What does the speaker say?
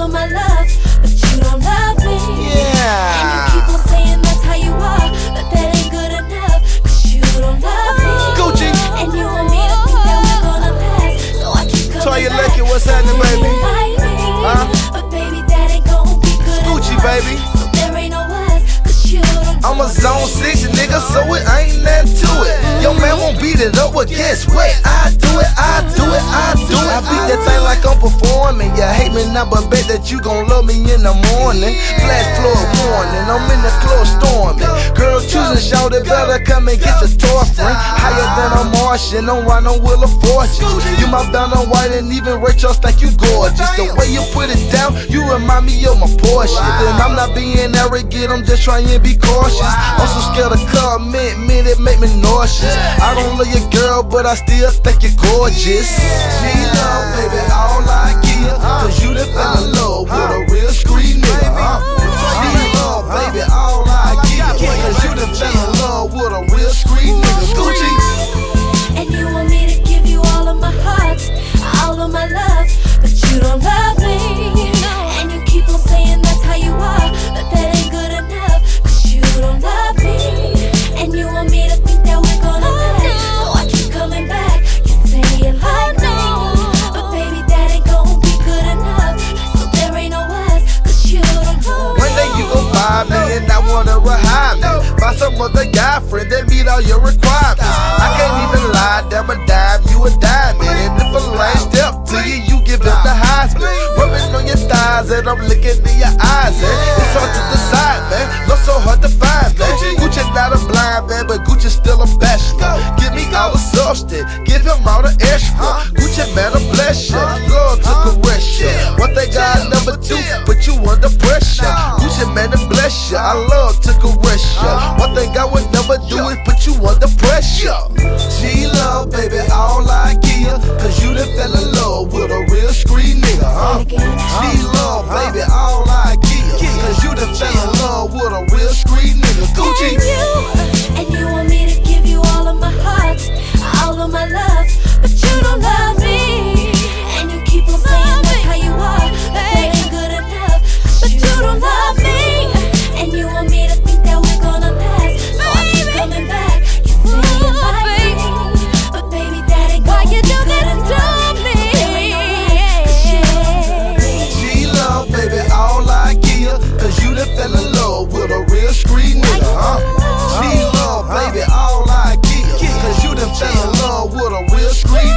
of my love, but you don't love me. Yeah. And you keep on saying that's how you are, but that ain't good enough, cause you don't love me. Gucci. And you want me to think that we're gonna last, so I keep coming Toya back. Lucky, what's happening, baby? Like me, Huh? but baby, that ain't gon' be good Gucci, enough. baby. So there ain't no us, cause you don't I'm a love zone me. 6 nigga, so it ain't nothing to it. Your man won't beat it up, but guess what? I do it, I do it, I do it. I beat that thing like I'm performing. You hate me now, but bet that you gon' love me in the morning. Flash floor warning, I'm in the club storming. Girls choosing, shout it better come and get your toy friend. Higher than a Martian, I'm riding Wheel of Fortune. You my Vanna White and even Rachel think you gorgeous. The way you put it down, you remind me of my Porsche. Then I'm not being arrogant, I'm just trying to be cautious. I'm so scared to commit, it make me nauseous. I don't love your girl, but I still think you're gorgeous. G-Love, baby, all I give, cause you done fell in love with a real street nigga. G-Love, baby, all I give, cause you done fell in love with a real street nigga. Gucci. And you want me to give you all of my heart, all of my love, but you don't love me. And you keep on saying that's how you are, but that ain't good enough, cause you don't love me. And you want me to think that we're gonna last, so I keep coming back. You say you like me, but baby, that ain't gonna be good enough, so there ain't no us, cause you don't love me. One day you gon' find me and I wanna rehab me. Find some other guy friend that meet all your requirements. I can't even lie, damn a dime, you a diamond. And if a last step to you, you give them the Heisman. Rubbing on your thighs and I'm looking in your eyes, man. It's hard to decide, man. Not so hard to find, man. Gucci not a blind man, but Gucci still a bachelor. Give me all the substance, give him all the extra. Gucci man, a bless you, love to caress you. One thing I never do, put you under pressure. Gucci man, to bless you, I love to caress you. One thing I would never do is put you under pressure. G-Love, baby, all I give, cause you done fell in love with a real street nigga, huh? G-Love, baby, all I give, cause you done fell in love with a real street nigga. Gucci. And you want me to give you all of my heart, all of my love, but you don't love me. And you keep on saying that's how you are, but that ain't good enough, but you don't love me. And you want me to think that we're gonna last, so I keep coming back. You say you like me, but baby, that ain't gonna be good enough, so there ain't no us, 'cause you don't love me. G-Love, baby, all I give, cause you done fell in love with a real street nigga, huh? G-Love, baby, all I give, cause you done fell in love with a real street